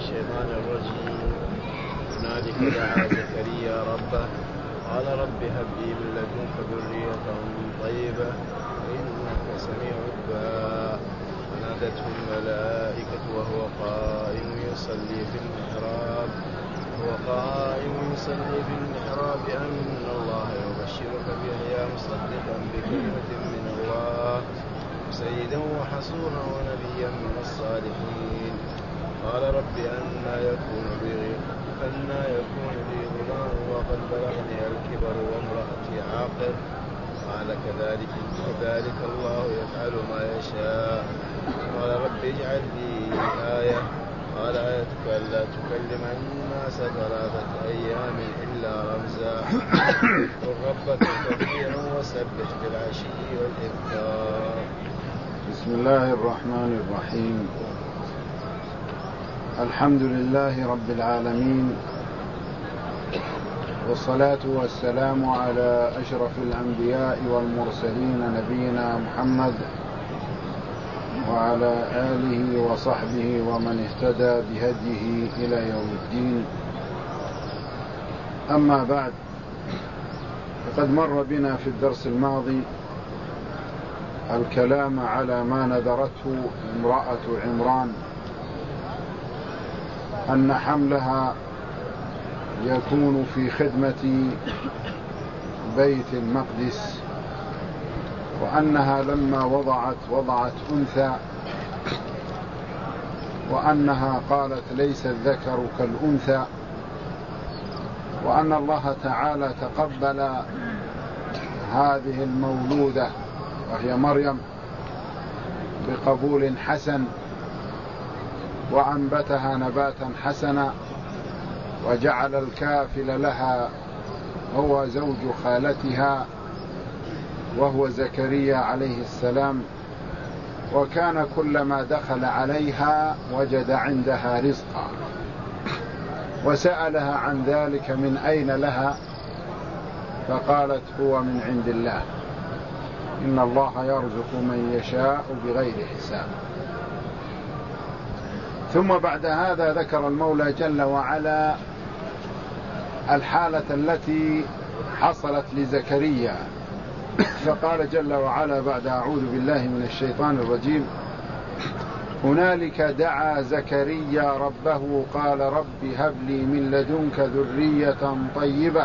الشيطان الرجيم. هنالك دعا زكريا ربه قال رب هب لي من لدنك ذرية طيبة إنك سميع الدعاء. فنادته الملائكة وهو قائم يصلي في المحراب أن الله يبشرك بيحيى مصدقا بكلمة من الله سيدا وحصورا ونبيا من الصالحين. قال رب أنى يكون لي غلام وقد بلغني الكبر وامرأتي عاقر. قال كذلك الله يفعل ما يشاء. قال رب اجعل لي آية. قال آيتك ألا تكلم الناس 3 أيام إلا رمزا. قل ربك كثيرا وسبح بالعشي والإبكار. بسم الله الرحمن الرحيم. الحمد لله رب العالمين، والصلاة والسلام على أشرف الأنبياء والمرسلين نبينا محمد وعلى آله وصحبه ومن اهتدى بهديه إلى يوم الدين. أما بعد، فقد مر بنا في الدرس الماضي الكلام على ما نذرته امرأة عمران أن حملها يكون في خدمة بيت المقدس، وأنها لما وضعت أنثى، وأنها قالت ليس الذكر كالأنثى، وأن الله تعالى تقبل هذه المولودة وهي مريم بقبول حسن، وأنبتها نباتا حسنا، وجعل الكافل لها هو زوج خالتها وهو زكريا عليه السلام. وكان كلما دخل عليها وجد عندها رزقا، وسألها عن ذلك من أين لها، فقالت هو من عند الله، إن الله يرزق من يشاء بغير حساب. ثم بعد هذا ذكر المولى جل وعلا الحالة التي حصلت لزكريا، فقال جل وعلا بعد أعوذ بالله من الشيطان الرجيم: هنالك دعا زكريا ربه قال رب هب لي من لدنك ذرية طيبة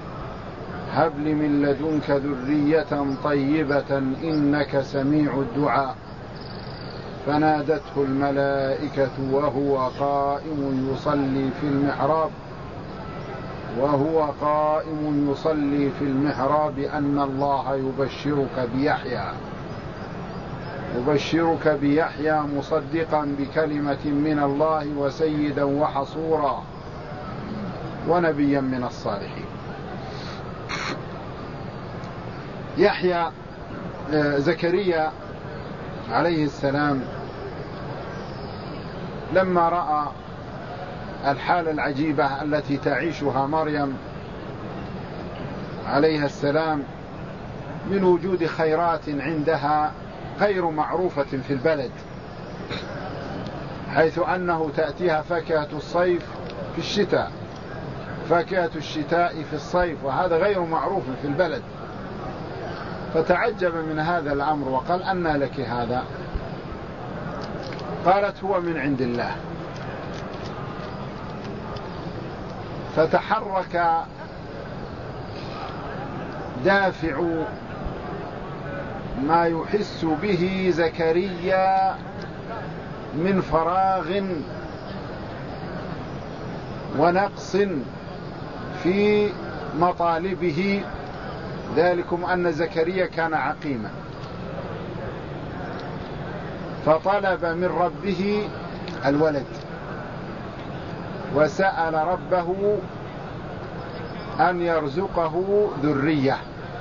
إنك سميع الدعاء. فنادته الملائكة وهو قائم يصلي في المحراب أن الله يبشرك بيحيى مصدقا بكلمة من الله وسيدا وحصورا ونبيا من الصالحين. زكريا عليه السلام لما رأى الحالة العجيبة التي تعيشها مريم عليها السلام من وجود خيرات عندها غير معروفة في البلد، حيث أنه تأتيها فاكهة الصيف في الشتاء، فاكهة الشتاء في الصيف، وهذا غير معروف في البلد. فتعجب من هذا الأمر وقال: أنى لك هذا؟ قالت: هو من عند الله. فتحرك دافع ما يحس به زكريا من فراغ ونقص في مطالبه، ذلكم أن زكريا كان عقيما، فطلب من ربه الولد، وسأل ربه أن يرزقه ذرية،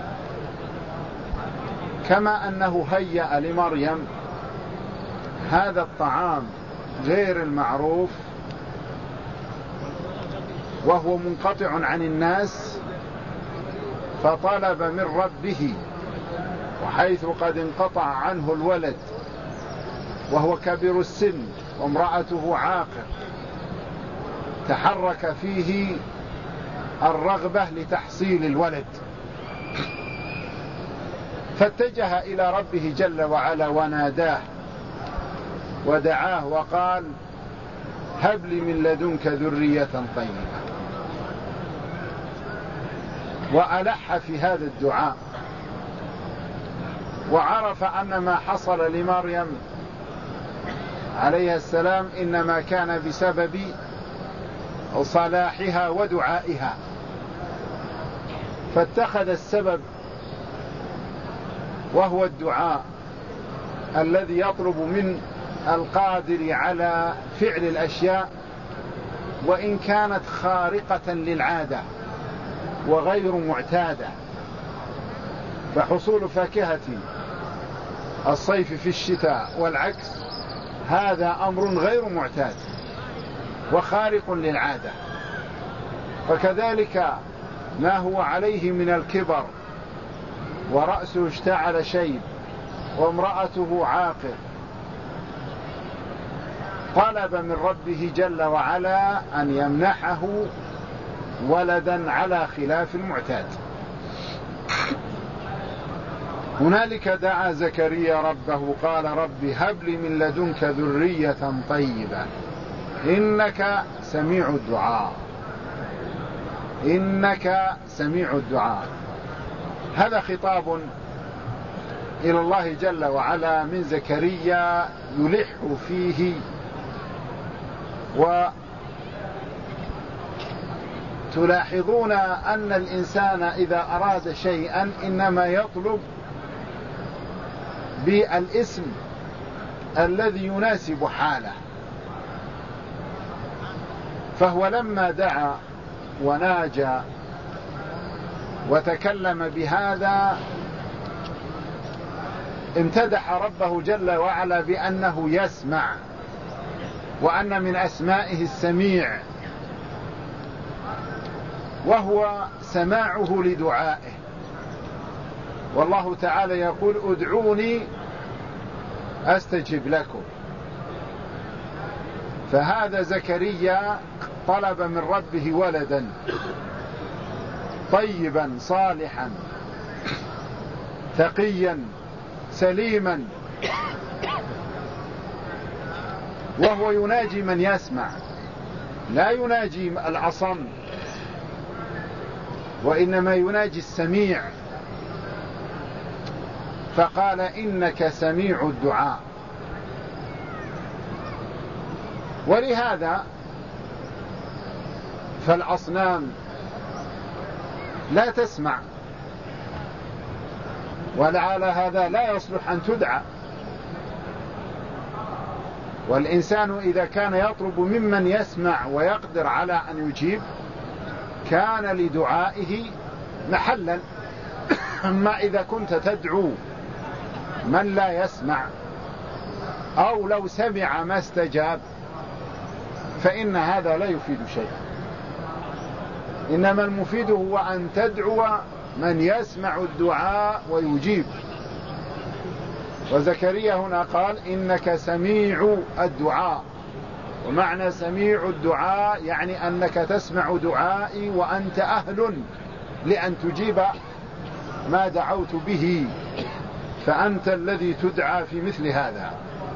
كما أنه هيأ لمريم هذا الطعام غير المعروف وهو منقطع عن الناس، فطلب من ربه، وحيث قد انقطع عنه الولد وهو كبير السن وامرأته عاقر، تحرك فيه الرغبة لتحصيل الولد، فاتجه إلى ربه جل وعلا وناداه ودعاه وقال: هب لي من لدنك ذرية طيبة. وألح في هذا الدعاء، وعرف أن ما حصل لمريم عليه السلام إنما كان بسبب صلاحها ودعائها، فاتخذ السبب وهو الدعاء الذي يطلب من القادر على فعل الأشياء وإن كانت خارقة للعادة وغير معتادة. فحصول فاكهة الصيف في الشتاء والعكس هذا أمر غير معتاد وخارق للعادة، فكذلك ما هو عليه من الكبر ورأسه اشتعل شيب وامرأته عاقر، طلب من ربه جل وعلا أن يمنحه ولدا على خلاف المعتاد. هنالك دعا زكريا ربه قال: رب هب لي من لدنك ذرية طيبة إنك سميع الدعاء. إنك سميع الدعاء، هذا خطاب إلى الله جل وعلا من زكريا يلح فيه، وتلاحظون أن الإنسان إذا أراد شيئا إنما يطلب بالاسم الذي يناسب حاله. فهو لما دعا وناجى وتكلم بهذا امتدح ربه جل وعلا بأنه يسمع، وأن من أسمائه السميع، وهو سماعه لدعائه. والله تعالى يقول: ادعوني أستجب لكم. فهذا زكريا طلب من ربه ولدا طيبا صالحا تقيا سليما، وهو يناجي من يسمع، لا يناجي الأصم، وإنما يناجي السميع. فقال: إنك سميع الدعاء. ولهذا فالأصنام لا تسمع، ولعل هذا لا يصلح أن تدعى. والإنسان إذا كان يطلب ممن يسمع ويقدر على أن يجيب كان لدعائه محلا. أما إذا كنت تدعو من لا يسمع أو لو سمع ما استجاب فإن هذا لا يفيد شيئا، إنما المفيد هو أن تدعو من يسمع الدعاء ويجيب. وزكريا هنا قال: إنك سميع الدعاء. ومعنى سميع الدعاء يعني أنك تسمع دعائي وأنت أهل لأن تجيب ما دعوت به، فأنت الذي تدعى في مثل هذا.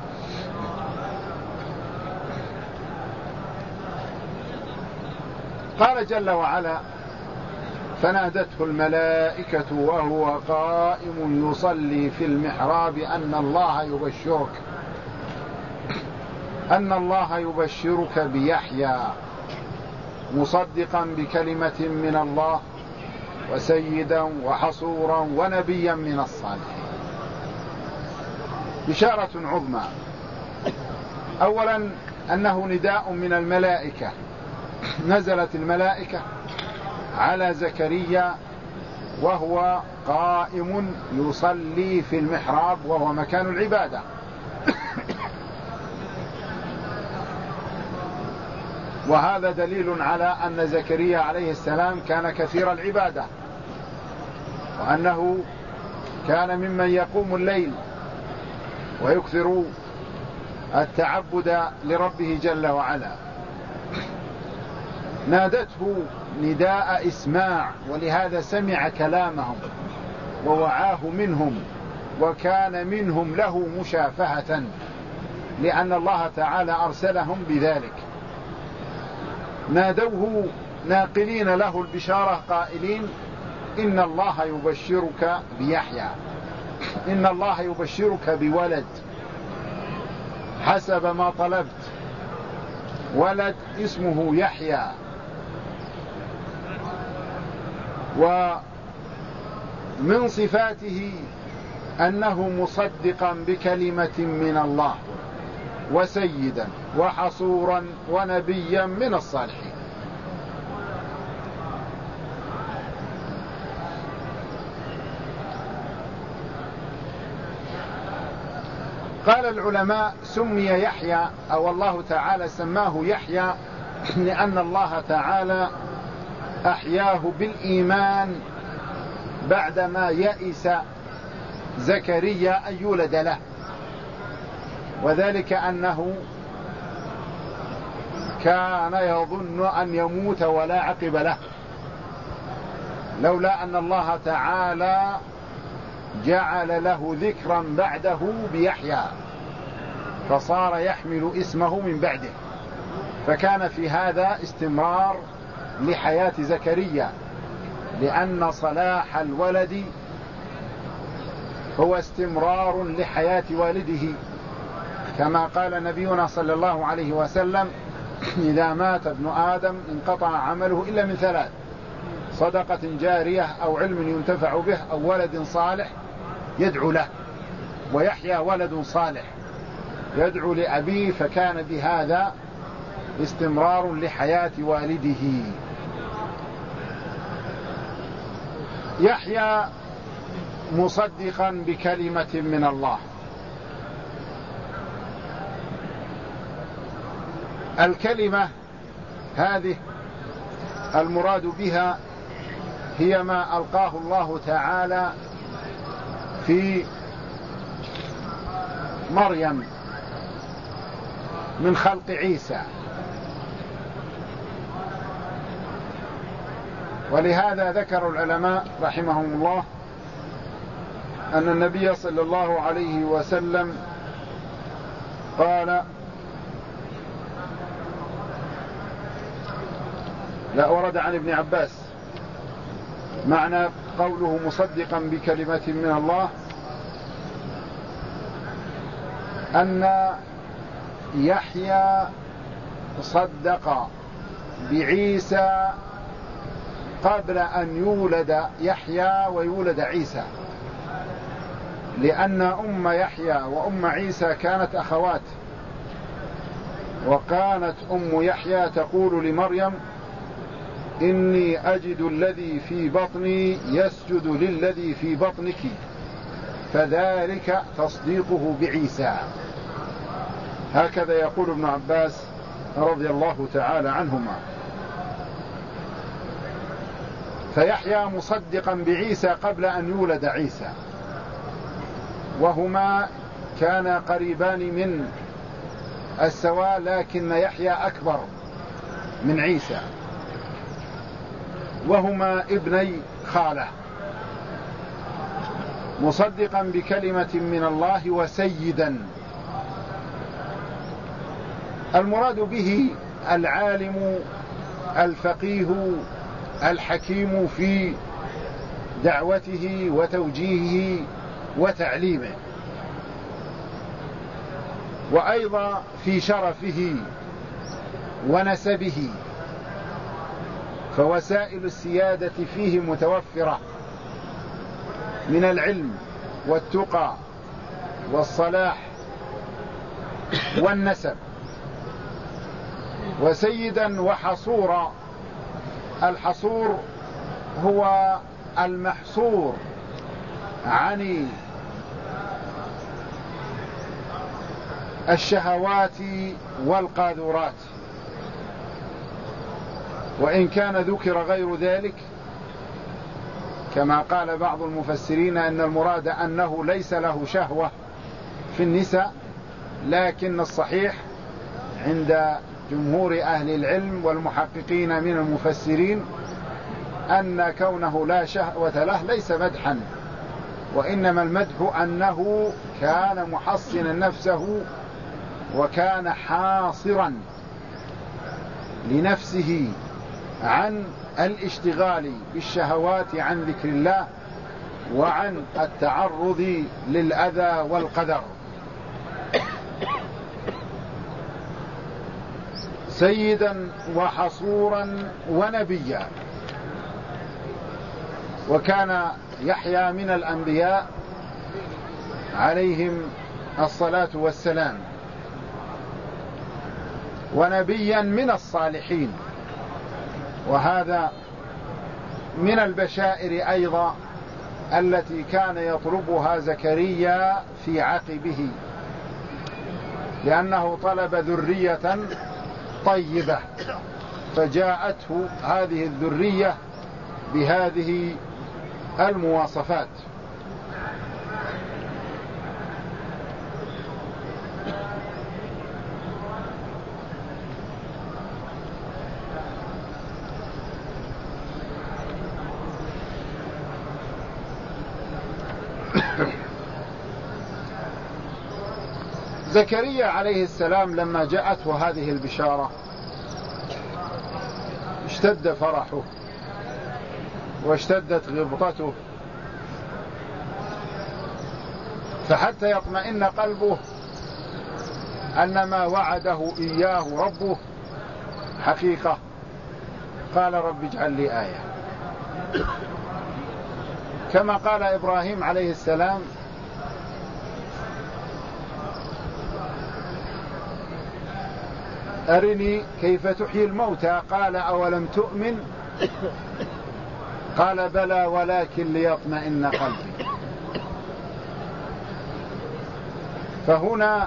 قال جل وعلا: فنادته الملائكة وهو قائم يصلي في المحراب أن الله يبشرك بيحيى مصدقا بكلمة من الله وسيدا وحصورا ونبيا من الصالحين. بشارة عظمى. أولا أنه نداء من الملائكة، نزلت الملائكة على زكريا وهو قائم يصلي في المحراب وهو مكان العبادة. وهذا دليل على أن زكريا عليه السلام كان كثير العبادة، وأنه كان ممن يقوم الليل ويكثر التعبد لربه جل وعلا. نادته نداء إسماع، ولهذا سمع كلامهم ووعاه منهم، وكان منهم له مشافهة، لأن الله تعالى أرسلهم بذلك. نادوه ناقلين له البشارة قائلين: إن الله يبشرك بيحيى، إن الله يبشرك بولد حسب ما طلبت، ولد اسمه يحيى. ومن صفاته أنه مصدقا بكلمة من الله، وسيدا وحصورا ونبيا من الصالحين. قال العلماء: سمي يحيى أو الله تعالى سماه يحيى لأن الله تعالى أحياه بالإيمان بعدما يئس زكريا أن يولد له، وذلك أنه كان يظن أن يموت ولا عقب له، لولا أن الله تعالى جعل له ذكرا بعده بيحيى، فصار يحمل اسمه من بعده، فكان في هذا استمرار لحياة زكريا، لأن صلاح الولد هو استمرار لحياة والده، كما قال نبينا صلى الله عليه وسلم: إذا مات ابن آدم انقطع عمله إلا من ثلاث: صدقة جارية أو علم ينتفع به أو ولد صالح يدعو له. ويحيى ولد صالح يدعو لأبيه، فكان بهذا استمرار لحياة والده. يحيى مصدقا بكلمة من الله. الكلمة هذه المراد بها هي ما ألقاه الله تعالى في مريم من خلق عيسى، ولهذا ذكر العلماء رحمهم الله أن النبي صلى الله عليه وسلم قال: لا، ورد عن ابن عباس معنى قوله مصدقا بكلمة من الله أن يحيى صدق بعيسى قبل أن يولد يحيى ويولد عيسى، لأن أم يحيى وأم عيسى كانت أخوات، وكانت أم يحيى تقول لمريم: إني أجد الذي في بطني يسجد للذي في بطنك، فذلك تصديقه بعيسى. هكذا يقول ابن عباس رضي الله تعالى عنهما. فيحيى مصدقا بعيسى قبل أن يولد عيسى، وهما كانا قريبان من السواء، لكن يحيى أكبر من عيسى، وهما ابني خالة. مصدقا بكلمة من الله وسيدا، المراد به العالم الفقيه الحكيم في دعوته وتوجيهه وتعليمه، وأيضا في شرفه ونسبه، فوسائل السيادة فيه متوفرة من العلم والتقى والصلاح والنسب. وسيدا وحصورا، الحصور هو المحصور عن الشهوات والقاذورات، وإن كان ذكر غير ذلك كما قال بعض المفسرين أن المراد أنه ليس له شهوة في النساء، لكن الصحيح عند جمهور أهل العلم والمحققين من المفسرين أن كونه لا شهوة له ليس مدحا، وإنما المدح أنه كان محصنا نفسه وكان حاصرا لنفسه عن الاشتغال بالشهوات عن ذكر الله وعن التعرض للأذى والقدر. سيدا وحصورا ونبيا، وكان يحيى من الأنبياء عليهم الصلاة والسلام، ونبيا من الصالحين، وهذا من البشائر أيضا التي كان يطلبها زكريا في عقبه، لأنه طلب ذرية طيبة، فجاءته هذه الذرية بهذه المواصفات. زكريا عليه السلام لما جاءته هذه البشارة اشتد فرحه واشتدت غبطته، فحتى يطمئن قلبه أن ما وعده إياه ربه حقيقة قال رب اجعل لي آية، كما قال إبراهيم عليه السلام أرني كيف تحيي الموتى قال أولم تؤمن قال بلى ولكن ليطمئن قلبي. فهنا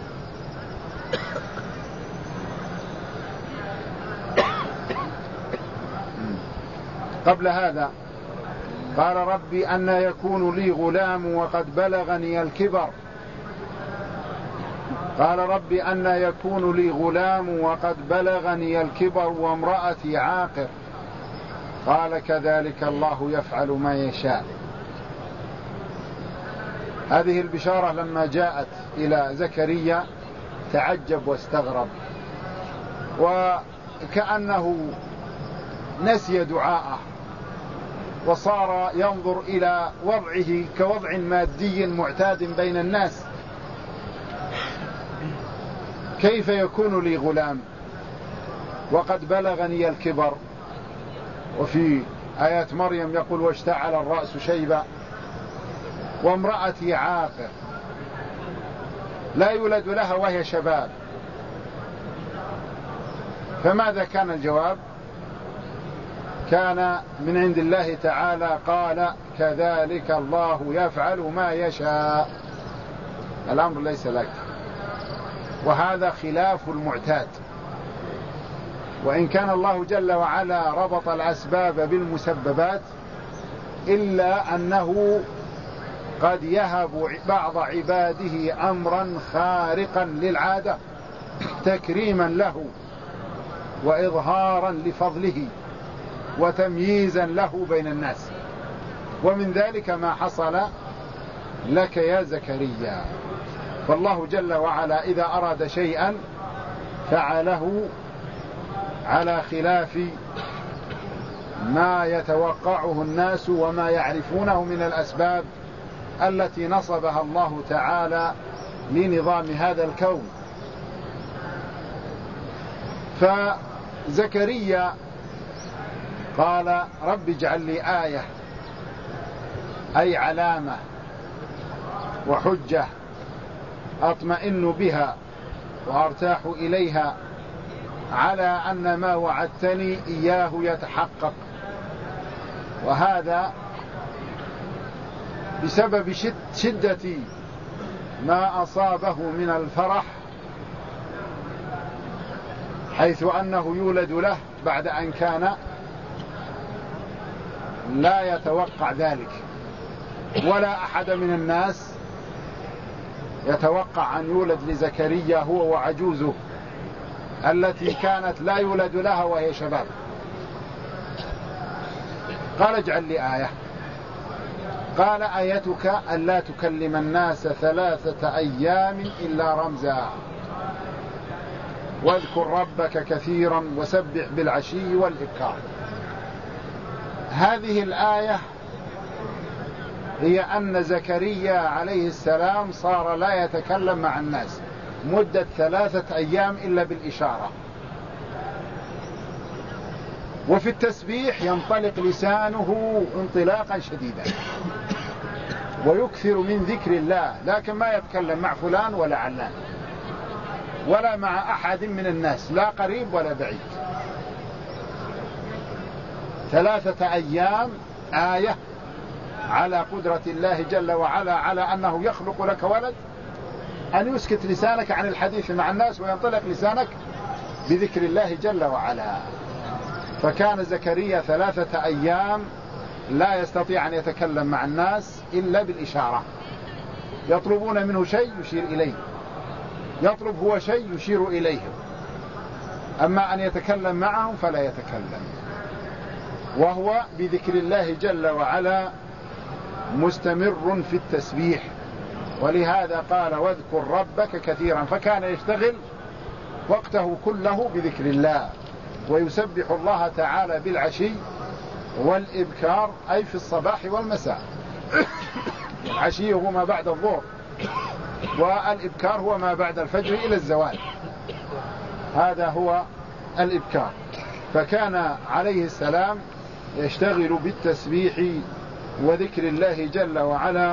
قبل هذا قال ربي أن يكون لي غلام وقد بلغني الكبر، قال ربي أن يكون لي غلام وقد بلغني الكبر وامرأتي عاقر، قال كذلك الله يفعل ما يشاء. هذه البشارة لما جاءت إلى زكريا تعجب واستغرب، وكأنه نسي دعاءه وصار ينظر إلى وضعه كوضع مادي معتاد بين الناس، كيف يكون لي غلام وقد بلغني الكبر؟ وفي آيات مريم يقول واشتعل الرأس شيبا وامرأتي عاقر، لا يولد لها وهي شباب. فماذا كان الجواب؟ كان من عند الله تعالى قال كذلك الله يفعل ما يشاء، الأمر ليس لك. وهذا خلاف المعتاد، وإن كان الله جل وعلا ربط الأسباب بالمسببات إلا أنه قد يهب بعض عباده أمرا خارقا للعادة تكريما له وإظهارا لفضله وتمييزا له بين الناس، ومن ذلك ما حصل لك يا زكريا. فالله جل وعلا إذا أراد شيئا فعله على خلاف ما يتوقعه الناس وما يعرفونه من الأسباب التي نصبها الله تعالى لنظام هذا الكون. فزكريا قال رب اجعل لي آية، أي علامة وحجة أطمئن بها وأرتاح إليها على أن ما وعدتني إياه يتحقق. وهذا بسبب شدة ما أصابه من الفرح، حيث أنه يولد له بعد أن كان لا يتوقع ذلك، ولا أحد من الناس يتوقع أن يولد لزكريا هو وعجوزه التي كانت لا يولد لها وهي شباب. قال اجعل لي آية. قال آيتك ألا تكلم الناس 3 أيام إلا رمزا واذكر ربك كثيرا وسبح بالعشي والإبكار. هذه الآية هي أن زكريا عليه السلام صار لا يتكلم مع الناس مدة 3 أيام إلا بالإشارة. وفي التسبيح ينطلق لسانه انطلاقا شديدا ويكثر من ذكر الله، لكن ما يتكلم مع فلان ولا علان ولا مع أحد من الناس، لا قريب ولا بعيد. 3 أيام آية على قدرة الله جل وعلا على أنه يخلق لك ولد، أن يسكت لسانك عن الحديث مع الناس وينطلق لسانك بذكر الله جل وعلا. فكان زكريا 3 أيام لا يستطيع أن يتكلم مع الناس إلا بالإشارة. يطلبون منه شيء يشير إليه، يطلب هو شيء يشير إليهم، أما أن يتكلم معهم فلا يتكلم، وهو بذكر الله جل وعلا مستمر في التسبيح. ولهذا قال واذكر ربك كثيرا، فكان يشتغل وقته كله بذكر الله ويسبح الله تعالى بالعشي والإبكار، أي في الصباح والمساء. العشي هو ما بعد الظهر، والإبكار هو ما بعد الفجر إلى الزوال، هذا هو الإبكار. فكان عليه السلام يشتغل بالتسبيح وذكر الله جل وعلا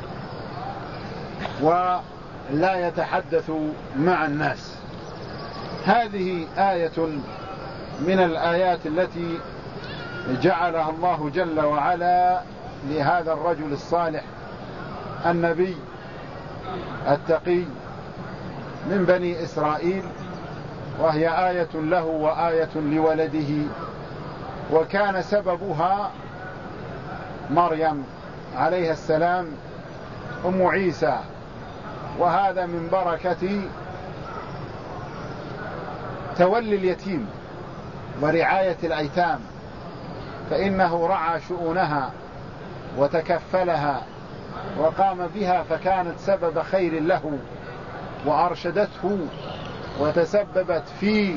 ولا يتحدث مع الناس. هذه آية من الآيات التي جعلها الله جل وعلا لهذا الرجل الصالح النبي التقي من بني إسرائيل، وهي آية له وآية لولده. وكان سببها مريم عليها السلام أم عيسى، وهذا من بركة تولي اليتيم ورعاية الأيتام، فإنه رعى شؤونها وتكفلها وقام بها، فكانت سبب خير له وأرشدته وتسببت في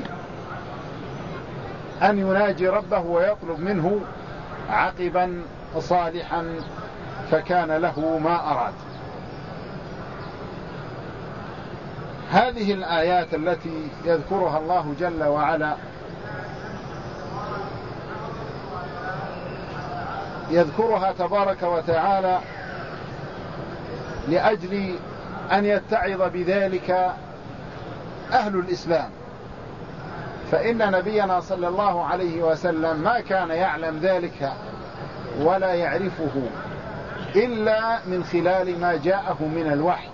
أن يناجي ربه ويطلب منه عقبا صالحا، فكان له ما أراد. هذه الآيات التي يذكرها الله جل وعلا يذكرها تبارك وتعالى لأجل أن يتعظ بذلك أهل الإسلام، فإن نبينا صلى الله عليه وسلم ما كان يعلم ذلك ولا يعرفه إلا من خلال ما جاءه من الوحي.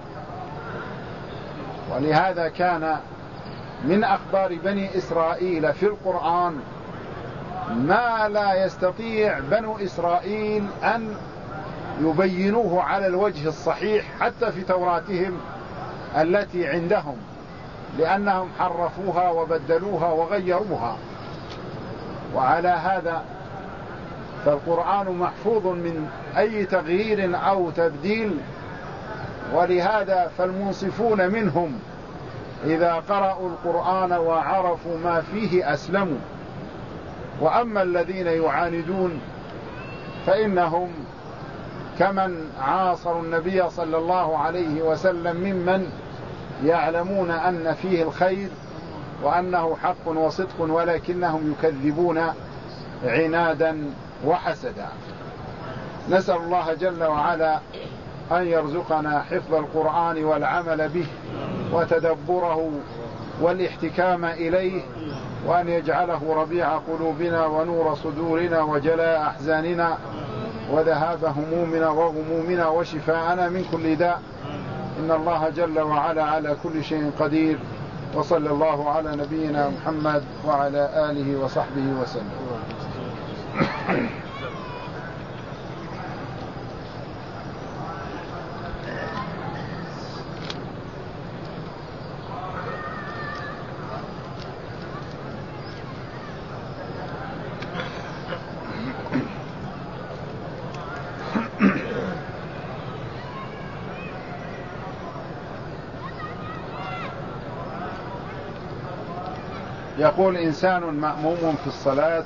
ولهذا كان من أخبار بني إسرائيل في القرآن ما لا يستطيع بنو إسرائيل أن يبينوه على الوجه الصحيح حتى في توراتهم التي عندهم، لأنهم حرفوها وبدلوها وغيروها. وعلى هذا فالقرآن محفوظ من أي تغيير أو تبديل، ولهذا فالمنصفون منهم إذا قرأوا القرآن وعرفوا ما فيه أسلموا، وأما الذين يعاندون فإنهم كمن عاصروا النبي صلى الله عليه وسلم ممن يعلمون أن فيه الخير وأنه حق وصدق، ولكنهم يكذبون عنادا وحسدا. نسأل الله جل وعلا أن يرزقنا حفظ القرآن والعمل به وتدبره والاحتكام إليه، وأن يجعله ربيع قلوبنا ونور صدورنا وجلاء أحزاننا وذهاب همومنا وغمومنا وشفاءنا من كل داء، إن الله جل وعلا على كل شيء قدير. وصلى الله على نبينا محمد وعلى آله وصحبه وسلم. يقول إنسان مأموم في الصلاة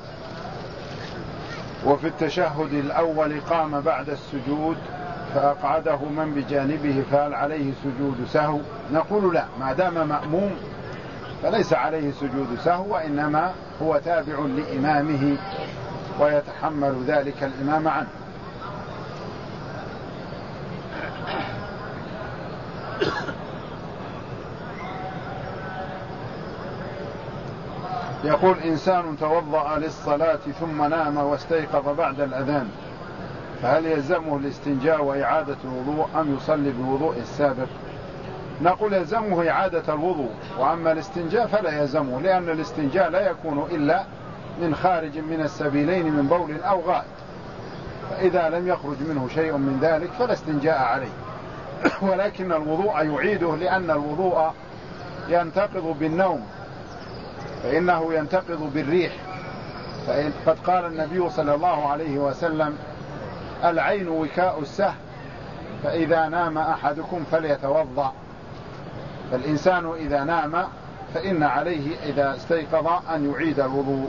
وفي التشهد الأول قام بعد السجود فأقعده من بجانبه، فهل عليه سجود سهو؟ نقول لا، ما دام مأموم فليس عليه سجود سهو، وإنما هو تابع لإمامه ويتحمل ذلك الإمام عنه. يقول إنسان توضأ للصلاة ثم نام واستيقظ بعد الأذان، فهل يلزمه الاستنجاء وإعادة الوضوء أم يصلي بالوضوء السابق؟ نقول يلزمه إعادة الوضوء، وأما الاستنجاء فلا يلزمه، لأن الاستنجاء لا يكون إلا من خارج من السبيلين من بول أو غائط، فإذا لم يخرج منه شيء من ذلك فلا استنجاء عليه. ولكن الوضوء يعيده، لأن الوضوء ينتقض بالنوم، فإنه ينتقض بالريح، قد قال النبي صلى الله عليه وسلم: العين وكاء السهم، فإذا نام أحدكم فليتوضأ. فالإنسان إذا نام فإن عليه إذا استيقظ أن يعيد الوضوء.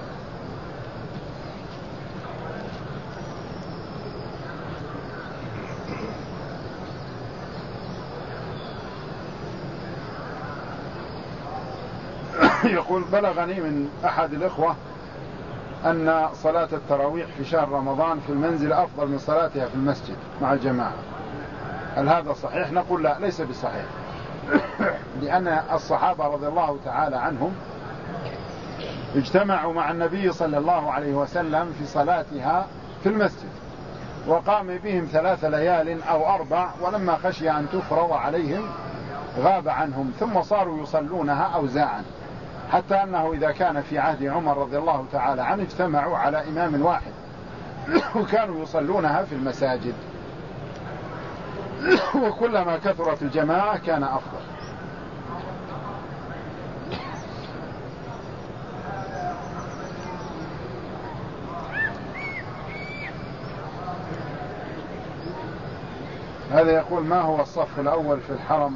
يقول: بلغني من أحد الإخوة أن صلاة التراويح في شهر رمضان في المنزل أفضل من صلاتها في المسجد مع الجماعة، هل هذا صحيح؟ نقول لا، ليس بصحيح، لأن الصحابة رضي الله تعالى عنهم اجتمعوا مع النبي صلى الله عليه وسلم في صلاتها في المسجد، وقام بهم 3 ليال أو 4، ولما خشي أن تفرض عليهم غاب عنهم، ثم صاروا يصلونها أوزاعا، حتى أنه إذا كان في عهد عمر رضي الله تعالى عنه اجتمعوا على إمام واحد وكانوا يصلونها في المساجد، وكلما كثرت الجماعة كان أفضل. هذا يقول: ما هو الصف الأول في الحرم؟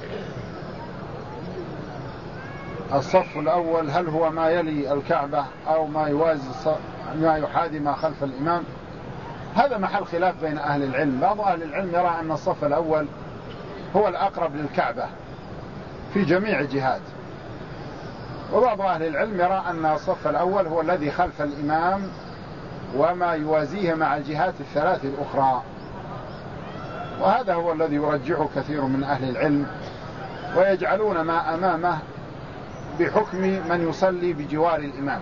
الصف الأول هل هو ما يلي الكعبة أو ما يوازي ما يحاذي ما خلف الإمام؟ هذا محل خلاف بين أهل العلم. بعض أهل العلم يرى أن الصف الأول هو الأقرب للكعبة في جميع الجهات، وبعض أهل العلم يرى أن الصف الأول هو الذي خلف الإمام وما يوازيه مع الجهات الثلاث الأخرى، وهذا هو الذي يرجحه كثير من أهل العلم، ويجعلون ما أمامه بحكم من يصلي بجوار الإمام.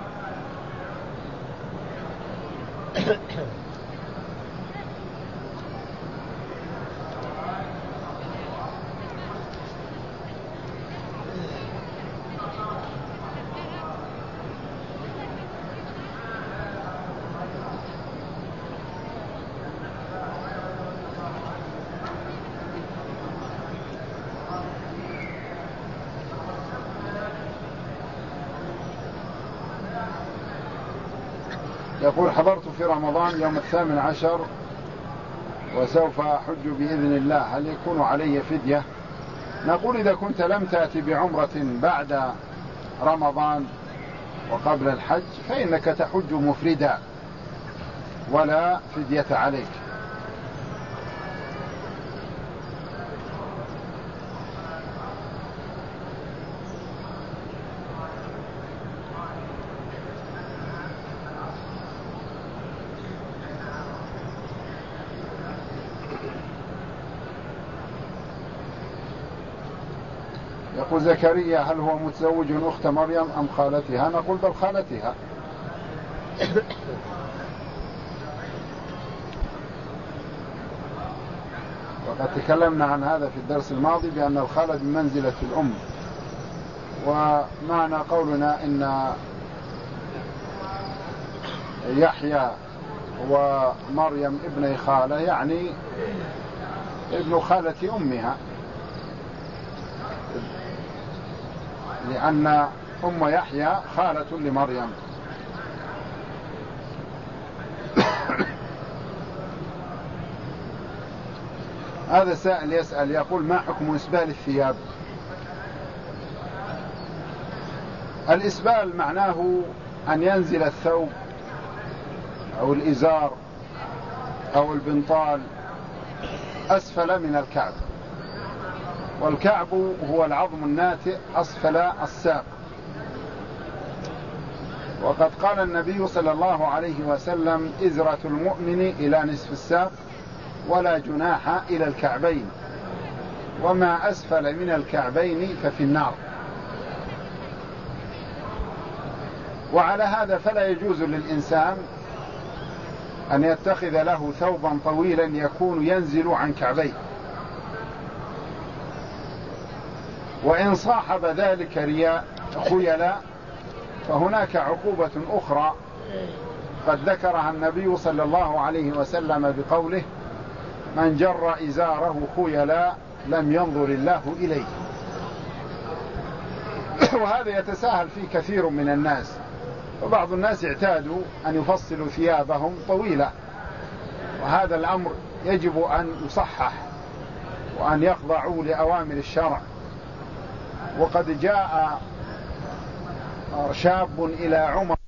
يقول: حضرت في رمضان يوم 18 وسوف أحج بإذن الله، هل يكون علي فدية؟ نقول: إذا كنت لم تأتي بعمرة بعد رمضان وقبل الحج فإنك تحج مفردا ولا فدية عليك. يقول زكريا: هل هو متزوج أخت مريم أم خالتها؟ نقول: بل خالتها. وقد تكلمنا عن هذا في الدرس الماضي بأن الخالة بمنزلة الأم، ومعنى قولنا إن يحيى ومريم ابن خالة يعني ابن خالة أمها، لأن أم يحيى خالة لمريم. هذا سائل يسأل يقول: ما حكم إسبال الثياب؟ الإسبال معناه أن ينزل الثوب أو الإزار أو البنطال أسفل من الكعب، والكعب هو العظم الناتئ أسفل الساق. وقد قال النبي صلى الله عليه وسلم: إزرة المؤمن إلى نصف الساق ولا جناح إلى الكعبين، وما أسفل من الكعبين ففي النار. وعلى هذا فلا يجوز للإنسان أن يتخذ له ثوبا طويلا يكون ينزل عن كعبيه، وإن صاحب ذلك رياء خيلاء فهناك عقوبة أخرى قد ذكرها النبي صلى الله عليه وسلم بقوله: من جر إزاره خيلاء لم ينظر الله إليه. وهذا يتساهل فيه كثير من الناس، وبعض الناس اعتادوا أن يفصلوا ثيابهم طويلة، وهذا الأمر يجب أن يصحح وأن يخضعوا لأوامر الشرع. وقد جاء شاب إلى عمر